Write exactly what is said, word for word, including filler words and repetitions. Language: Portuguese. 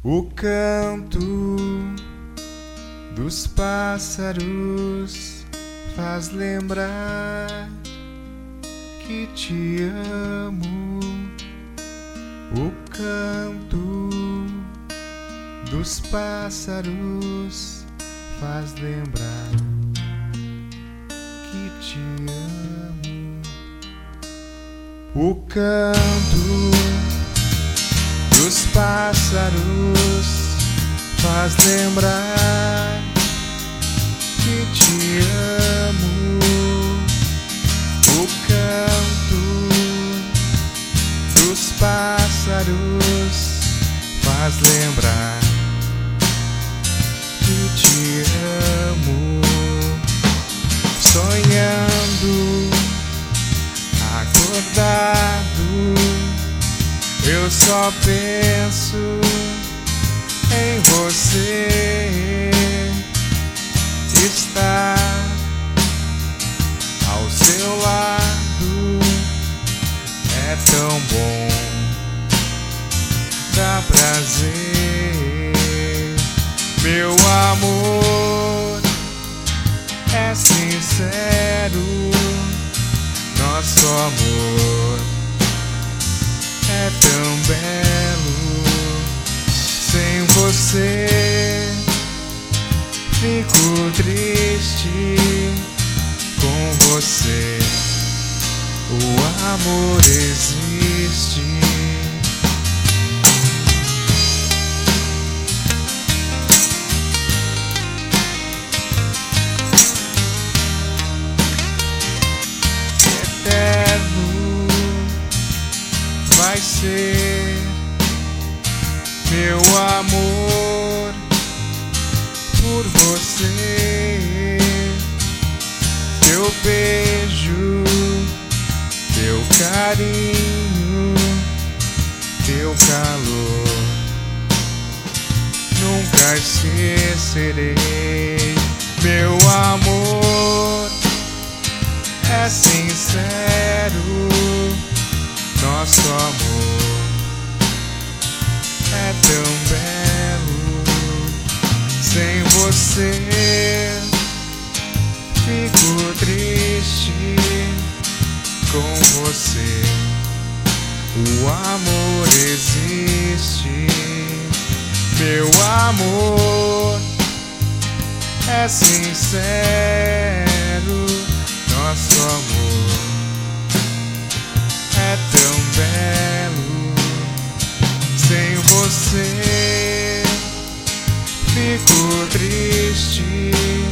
O canto dos pássaros faz lembrar que te amo. O canto dos pássaros faz lembrar que te amo. O canto dos pássaros faz lembrar que te amo. O canto dos pássaros faz lembrar que te amo. Sonhando, acordado, eu só penso em você. Estar ao seu lado é tão bom, dá prazer. Meu amor é sincero, nosso amor é tão belo. Sem você fico triste, com você o amor existe. Eterno vai ser meu amor por você. Teu beijo, teu carinho, teu calor, nunca esquecerei. Meu amor é sincero, nosso amor é tão belo. Sem você fico triste, com você o amor existe. Meu amor é sincero, nosso amor é tão belo. Sem você fico triste,